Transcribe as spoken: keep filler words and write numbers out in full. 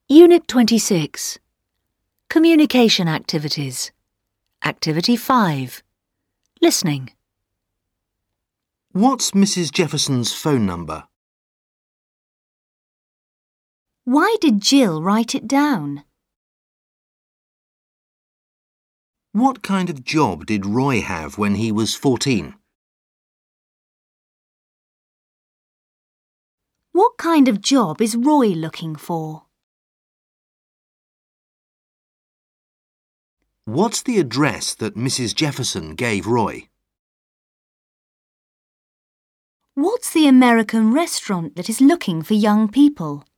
Unit twenty-six. Communication activities. Activity five. Listening. What's Missus Jefferson's phone number? Why did Jill write it down? What kind of job did Roy have when he was fourteen? What kind of job is Roy looking for? What's the address that Missus Jefferson gave Roy? What's the American restaurant that is looking for young people?